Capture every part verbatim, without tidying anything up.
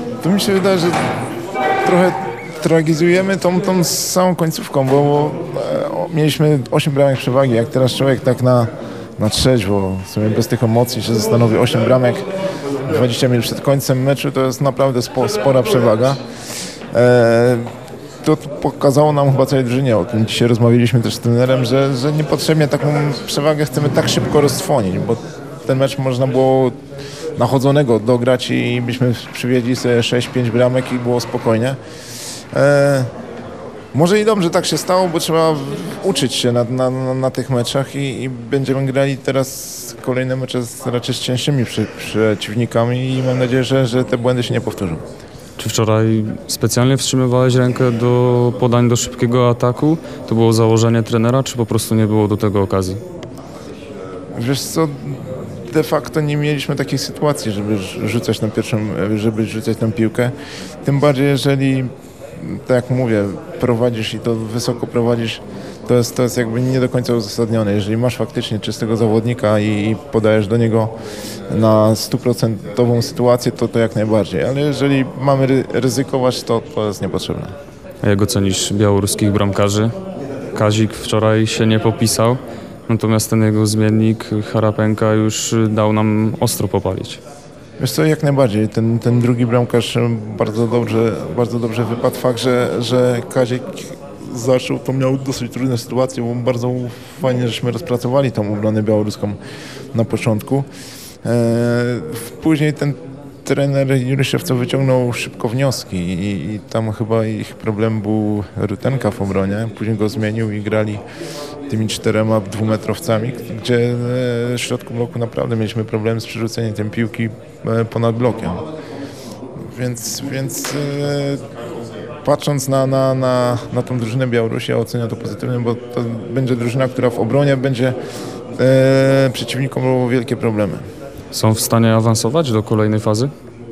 Tu mi się wydaje, że trochę tragizujemy tą, tą samą końcówką, bo e, mieliśmy osiem bramek przewagi. Jak teraz człowiek tak na, na trzeźwo, w sumie bez tych emocji się zastanowi, osiem bramek dwadzieścia minut przed końcem meczu to jest naprawdę spo, spora przewaga. E, to pokazało nam chyba całej drużynie, o tym dzisiaj rozmawialiśmy też z trenerem, że, że niepotrzebnie taką przewagę chcemy tak szybko roztrwonić, bo ten mecz można było nachodzonego dograć i byśmy przywieźli sobie sześć pięć bramek i było spokojnie. E, może i dobrze tak się stało, bo trzeba uczyć się na, na, na tych meczach i, i będziemy grali teraz kolejne mecze z, raczej z cięższymi przy, przeciwnikami i mam nadzieję, że, że te błędy się nie powtórzą. Czy wczoraj specjalnie wstrzymywałeś rękę do podań do szybkiego ataku? To było założenie trenera, czy po prostu nie było do tego okazji? Wiesz co, de facto nie mieliśmy takiej sytuacji, żeby rzucać na pierwszą, żeby rzucać tę piłkę. Tym bardziej, jeżeli, tak jak mówię, prowadzisz i to wysoko prowadzisz, to jest, to jest jakby nie do końca uzasadnione. Jeżeli masz faktycznie czystego zawodnika i, i podajesz do niego na stuprocentową sytuację, to to jak najbardziej. Ale jeżeli mamy ry- ryzykować, to to jest niepotrzebne. A jak ocenisz białoruskich bramkarzy? Kazik wczoraj się nie popisał, natomiast ten jego zmiennik Harapenka już dał nam ostro popalić. Wiesz co, jak najbardziej. Ten, ten drugi bramkarz bardzo dobrze, bardzo dobrze wypadł. Fakt, że, że Kazik zaczął, to miał dosyć trudne sytuacje, bo bardzo fajnie, żeśmy rozpracowali tą obronę białoruską na początku. E, później ten trener Juryszewco wyciągnął szybko wnioski i, i tam chyba ich problem był Rutenka w obronie. Później go zmienił i grali tymi czterema dwumetrowcami, gdzie w środku bloku naprawdę mieliśmy problem z przerzuceniem tej piłki ponad blokiem. Więc, więc patrząc na, na, na, na tą drużynę Białorusi, ja oceniam to pozytywnie, bo to będzie drużyna, która w obronie będzie e, przeciwnikom robiła wielkie problemy. Są w stanie awansować do kolejnej fazy?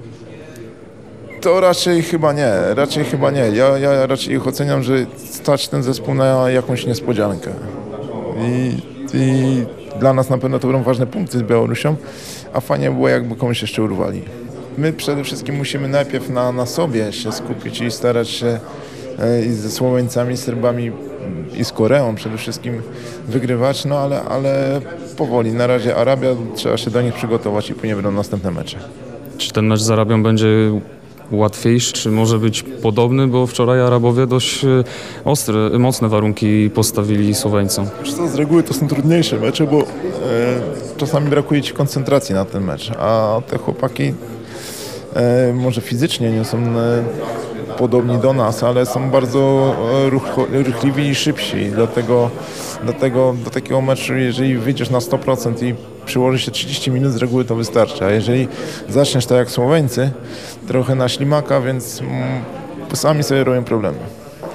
To raczej chyba nie, raczej chyba nie. Ja, ja raczej ich oceniam, że stać ten zespół na jakąś niespodziankę. I, i dla nas na pewno to będą ważne punkty z Białorusią, a fajnie było, jakby komuś jeszcze urwali. My przede wszystkim musimy najpierw na, na sobie się skupić i starać się e, i ze Słoweńcami, Serbami i z Koreą przede wszystkim wygrywać, no ale, ale powoli. Na razie Arabia, trzeba się do nich przygotować i później będą następne mecze. Czy ten mecz z Arabią będzie łatwiejszy, czy może być podobny, bo wczoraj Arabowie dość ostre, mocne warunki postawili Słoweńcom. Wiesz co, z reguły to są trudniejsze mecze, bo e, czasami brakuje ci koncentracji na ten mecz, a te chłopaki e, może fizycznie nie są e, podobni do nas, ale są bardzo ruch, ruchliwi i szybsi. Dlatego, dlatego do takiego meczu, jeżeli wyjdziesz na sto procent i przyłoży się trzydzieści minut, z reguły to wystarczy. A jeżeli zaczniesz tak jak Słoweńcy, trochę na ślimaka, więc mm, sami sobie robią problemy.